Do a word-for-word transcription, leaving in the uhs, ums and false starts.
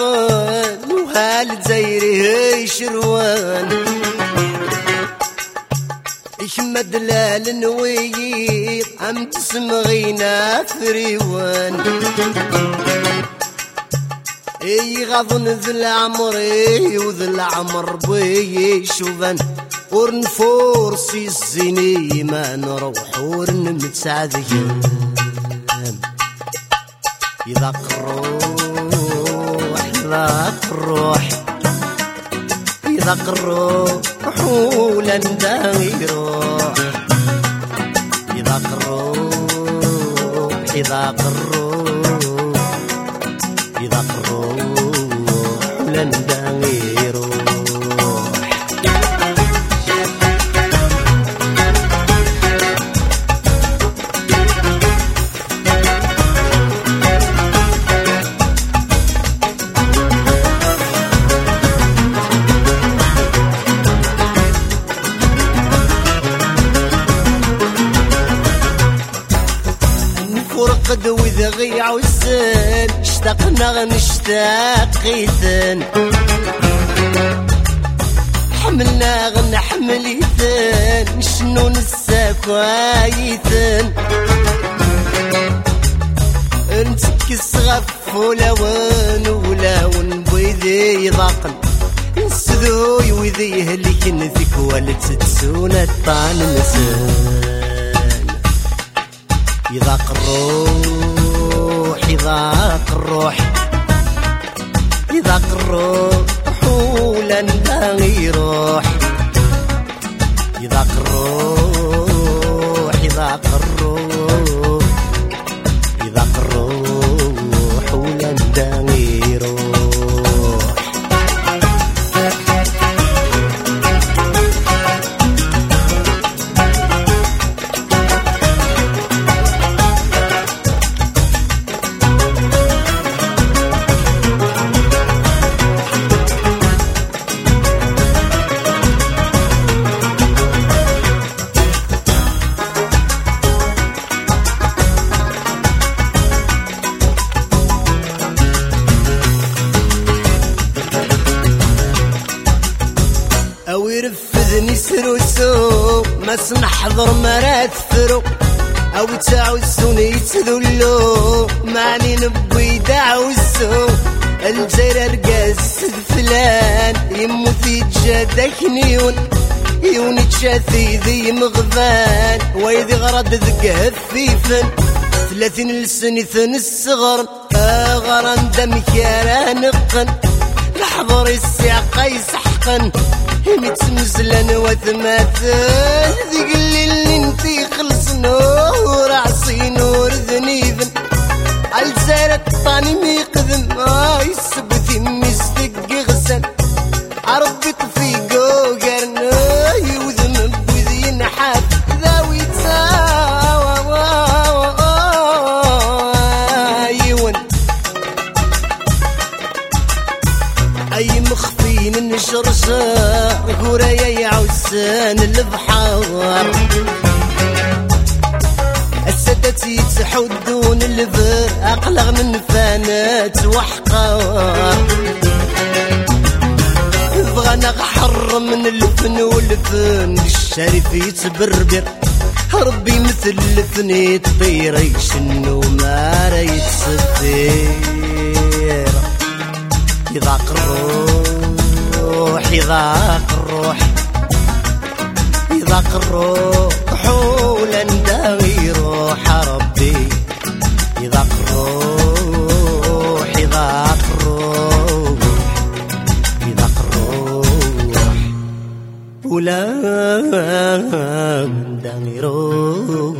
شروان وهالجزايري شروان يشم دلال نويض عم تسمغينا فريوان اي غضن ذي العمر وذي العمر بي شوفان ورنفورسي الزيني ما نروح ورنمتسعدين إذا الروح إذا الروح إذا الروح ولا ندايروح إذا الروح إذا الروح إذا الروح ولا ندايروح ورقد وإذا غيع والسن اشتقنا نشتاقيتن حملنا غن حمليتن شنو نساكوايتن نتكس غف ولون ولون بيذي ضاقن نسذوي وذي يهلك نذيك ولتتسونا الطعن نسان يضاق الروح يضاق الروح يضاق الروح ولا نداغي روح يضاق الروح يضاق الروح يضاق الروح ولا نداغي روح أو يرفذني سروسو ما سنحضر مرات فرو أو تعوسوني يتذلو ماني نبوي دعوسو الجير رقاس فلان يموت يتجادك نيون يوني تشاثي ذي مغفان ويذي غرد ذقه فيفن ثلاثين لسنة الصغر غران دم كيرا نقن لحضر الساقة يسحقن متمزلن وثماثل ذيك اللي انتي خلص نور عصي نور ذنيبن عالزارة طاني ميقذم آي سبتي مستق غسل عربك في قوقرن آي وذم بوذي نحات ذاوي تساوى آيون أي مخفين نشرشار قورايا يعوسان البحار السادات يتحدون البر أقلغ من فانات وحقار بغانا غحر من الفن والفن الشريف يتبربر ربي مثل الفن يطير يشنو ما راه يتسفير يضاق الروح يضاق الروح يضاق الروح ولا نداوي روح ربي يضاق الروح يضاق الروح يضاق الروح ولا نداوي روح